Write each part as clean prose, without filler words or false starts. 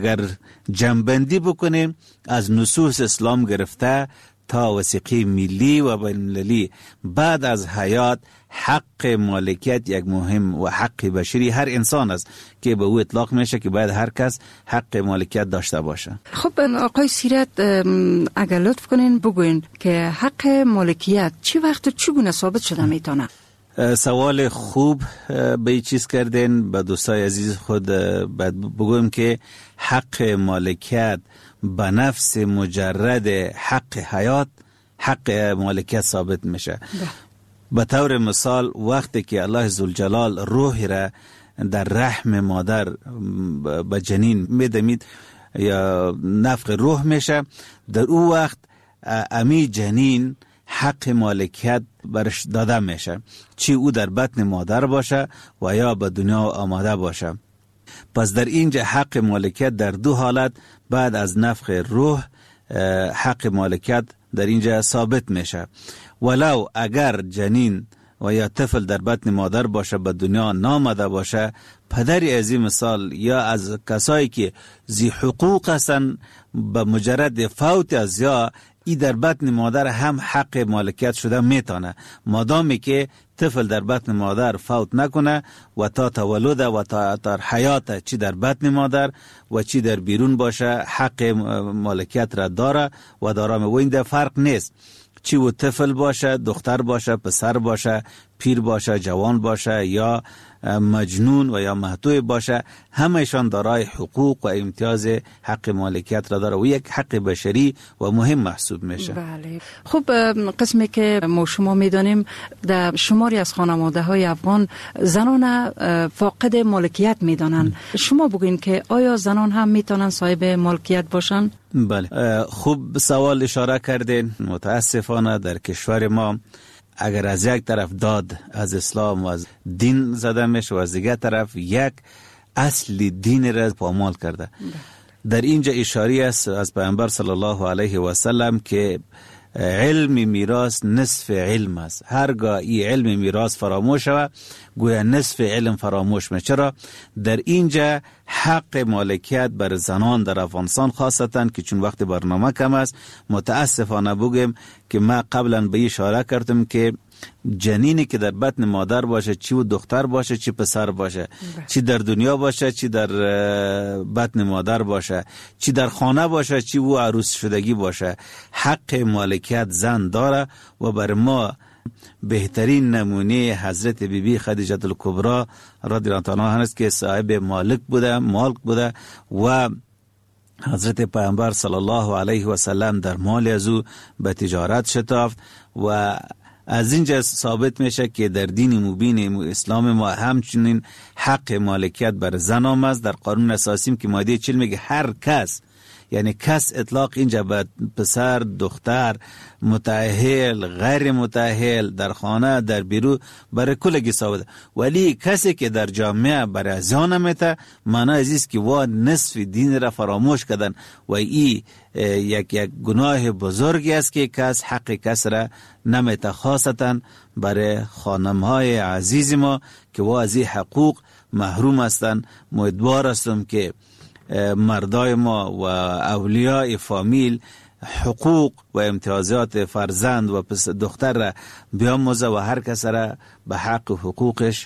اگر جنبندی بکنیم از نصوص اسلام گرفته تا وثیقه ملی و بین‌المللی، بعد از حیات حق مالکیت یک مهم و حق بشری هر انسان است که به او اطلاق میشه که باید هر کس حق مالکیت داشته باشه. خب آقای سیرت، اگر لطف کنین بگوین که حق مالکیت چی وقت چگونه ثابت شده میتونه؟ سوال خوب به این چیز کردین. به دوستای عزیز خود بگویم که حق مالکیت به نفس مجرد حق حیات، حق مالکیت ثابت میشه. به طور مثال وقتی که الله ذوالجلال روح را در رحم مادر به جنین میدمید یا نفخ روح میشه، در او وقت امی جنین حق مالکیت برش داده میشه، چی او در بطن مادر باشه و یا به دنیا آماده باشه. پس در اینجا حق مالکیت در دو حالت بعد از نفخ روح حق مالکیت در اینجا ثابت میشه. ولو اگر جنین و یا طفل در بطن مادر باشه به دنیا نامده باشه، پدری از این مثال یا از کسایی که ذی حقوق هستن به مجرد فوت از یا ای در بطن مادر هم حق مالکیت شده میتونه، مادامی که طفل در بطن مادر فوت نکنه و تا تولد و تا حیات چی در بطن مادر و چی در بیرون باشه حق مالکیت را داره و دارم. و این در فرق نیست چی و طفل باشه، دختر باشه، پسر باشه، پیر باشه، جوان باشه یا مجنون و یا محتوی باشه، همهشان دارای حقوق و امتیاز حق مالکیت را داره و یک حق بشری و مهم محسوب میشه. بله. خب قسمی که ما شما میدانیم در شماری از خانواده های افغان زنان فاقد مالکیت میدانن. شما بگوین که آیا زنان هم میتونن صاحب مالکیت باشن؟ بله، خوب سوال اشاره کردین. متاسفانه در کشور ما اگر از یک طرف داد از اسلام و از دین زده میشه و از دیگر طرف یک اصل دین را پامال کرده. در اینجا اشاره است از پیامبر صلی الله علیه و سلم که علم میراث نصف علم است. هرگاه این علم میراث فراموش شود گویا نصف علم فراموش میشه. چرا؟ در اینجا حق مالکیت بر زنان در افغانستان خاصتا که چون وقت برنامه کم است متاسفانه بگم که ما قبلا به اشاره کردم که جنینی که در بطن مادر باشه، چی و دختر باشه چی پسر باشه، چی در دنیا باشه چی در بطن مادر باشه، چی در خانه باشه چی و عروس شدگی باشه، حق مالکیت زن داره. و بر ما بهترین نمونه حضرت بیبی خدیجه الکبری رضی الله عنها هست که صاحب مالک بوده و حضرت پیامبر صلی الله علیه و سلم در مال از او به تجارت شتافت و از اینجا ثابت میشه که در دین مبین اسلام ما همچنین حق مالکیت بر زن آمد. در قانون اساسی که ماده 40 میگه هر کس، یعنی کس اطلاق اینجا به پسر، دختر، متأهل، غیر متأهل، در خانه، در بیرون، برای کلگی ثابت. ولی کسی که در جامعه برای زیان میته معنی عزیز که وا نصف دین را فراموش کردن و ای یک گناه بزرگی است که کس حق کس را نمیته، خاصتا برای خانمهای عزیز ما که وا از این حقوق محروم هستن. امیدوار هستم که مردای ما و اولیاء فامیل حقوق و امتیازات فرزند و دختر را بیاموزه و هر کس را به حق و حقوقش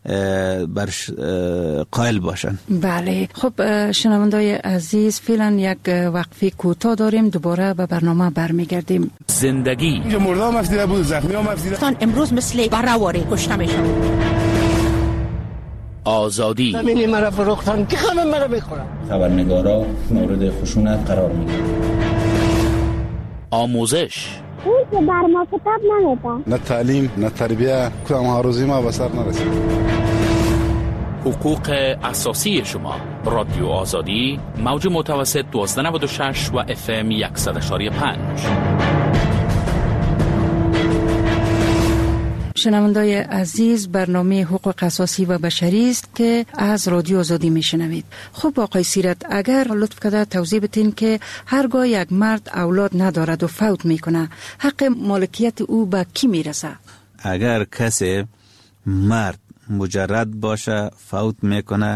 برش قائل باشن. بله. خب شنوندای عزیز، فعلا یک وقفه کوتاه داریم، دوباره به برنامه برمیگردیم. زندگی اینجا مرده هم افزیده بود، زخمی هم افزیده. امروز مثل برآواره کشته میشن. آزادی زمینی مرا فروختن که همه مرا میخورن. خبرنگارا مورد خشونت قرار میگیرن. آموزش اون که بر ما کتاب نمیده. نه تعلیم نه تربیه، کدام هاروزی ما به سر نرسید. حقوق اساسی شما. رادیو آزادی، موج متوسط 1296 و FM 100.5. شنوندای عزیز، برنامه حقوق اساسی و بشری است که از رادیو آزادی میشنوید. خب آقای سیرت، اگر لطف کرده توضیح بدین که هرگاه یک مرد اولاد ندارد و فوت میکنه حق مالکیت او به کی میرسه؟ اگر کسی مرد مجرد باشه فوت میکنه،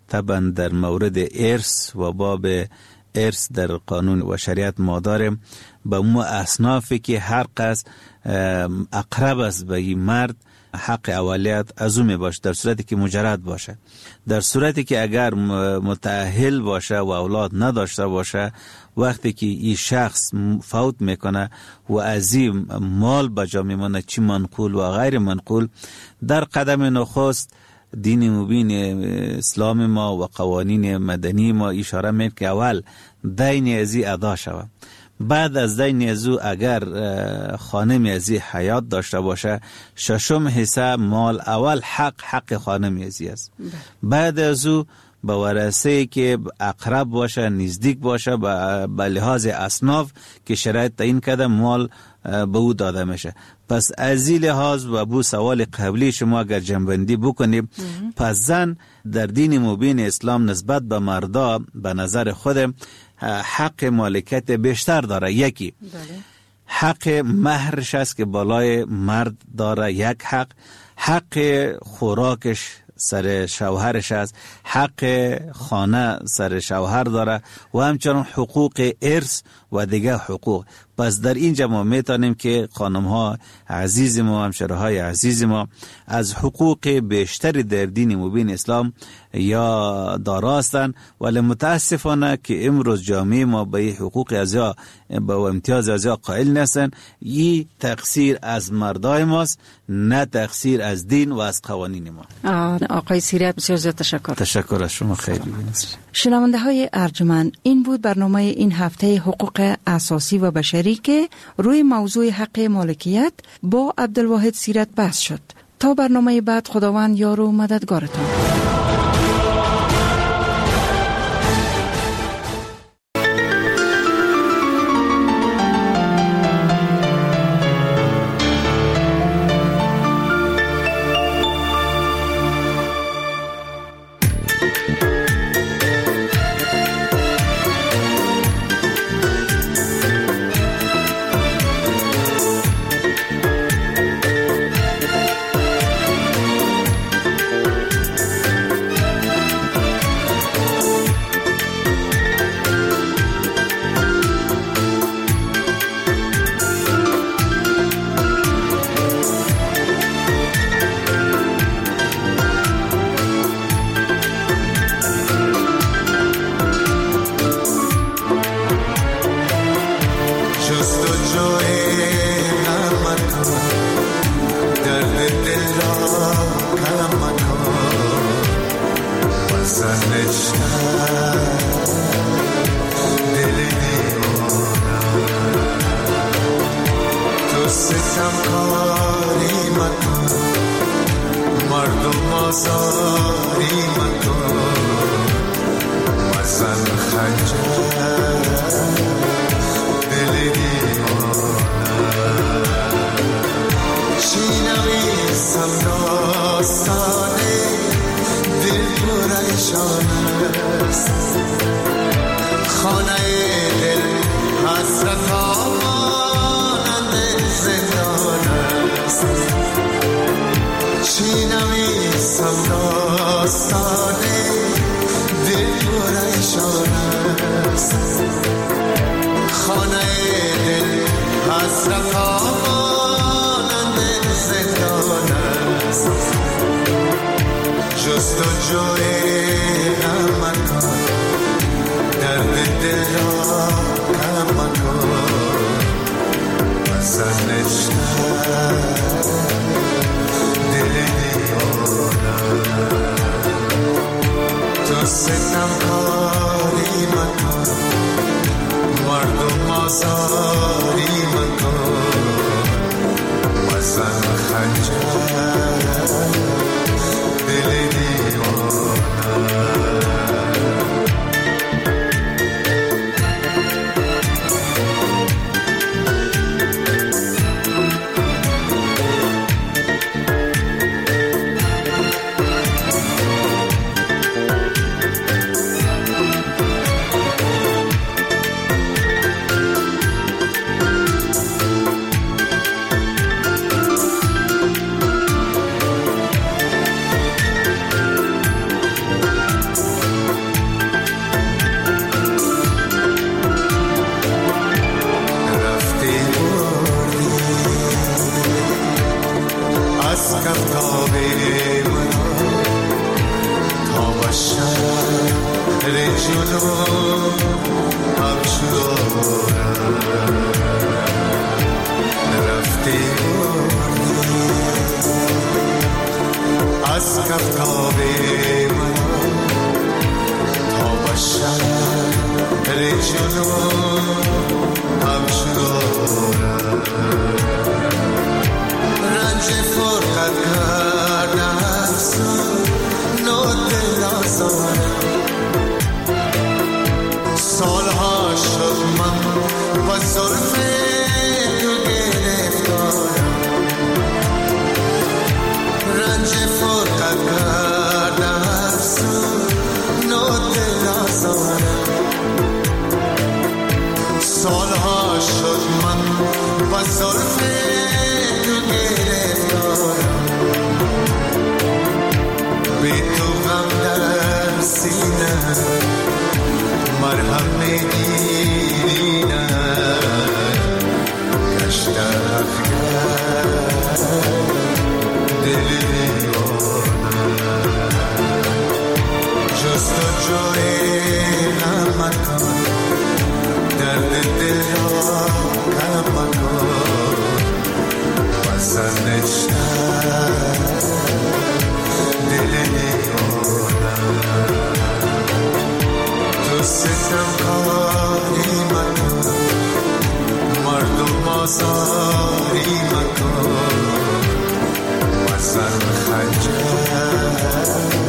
طبعا در مورد ارث و باب ارث در قانون و شریعت ما داریم به اون اصنافی که هر قصد اقرب است به این مرد حق اولیت از او می باشه، در صورتی که مجرد باشه. در صورتی که اگر متأهل باشه و اولاد نداشته باشه، وقتی که این شخص فوت میکنه و از این مال بجا میمونه، چی منقول و غیر منقول، در قدم نخست دین مبین اسلام ما و قوانین مدنی ما اشاره میکنه که اول دین ازی ادا شود. بعد از دین ازو اگر خانم ازی حیات داشته باشه، ششم حصه مال اول حق خانم ازی است. بعد ازو به ورثه که اقرب باشه، نزدیک باشه، به لحاظ اصناف که شرایط تعیین کرده مال به او داده میشه. پس از این لحاظ و بو سوال قبلی شما اگر جنبندی بکنیم، پس زن در دین مبین اسلام نسبت به مردا به نظر خود حق مالکیت بیشتر داره. یکی حق مهرش است که بالای مرد داره، یک حق خوراکش سر شوهرش است، حق خانه سر شوهر داره و همچنان حقوق ارث و دیگه حقوق. پس در اینجا ما میتونیم که خانم ها عزیز ما، همشره های عزیز ما از حقوق بیشتری در دین مبین اسلام یا داراستن، ولی متاسفانه که امروز جامعه ما به حقوق ازیا به امتیاز ازیا قائل نیستن. این تقصیر از مردای ماست، نه تقصیر از دین و از قوانین ما. آقای سیرت بسیار زیاد تشکر. تشکر از شما، خیلی بینست. شنونده های ارجمند، این بود برنامه این هفته حقوق اساسی و بشری که روی موضوع حق مالکیت با عبدالواحد سیرت بحث شد. تا برنامه بعد، خداوند یار و مددگارتان. از کفتاب من تا بشر جلو همچنان رنج فرقت کردن نو دل آزارم سالها شد من و ظلم تو گرفتارم رنج فرقت کردن نو دل آزارم سالها شد من و ظلم تو گرفتارم بی تو غم در سینه مرهم میگیری نه گشت افکر دل دیوانه جست و جوی نمکن درد دل را کم مکن بزن نشتر دل دیوانه تو ستم کاری مکن مردم آزاری مکن بزن خنجر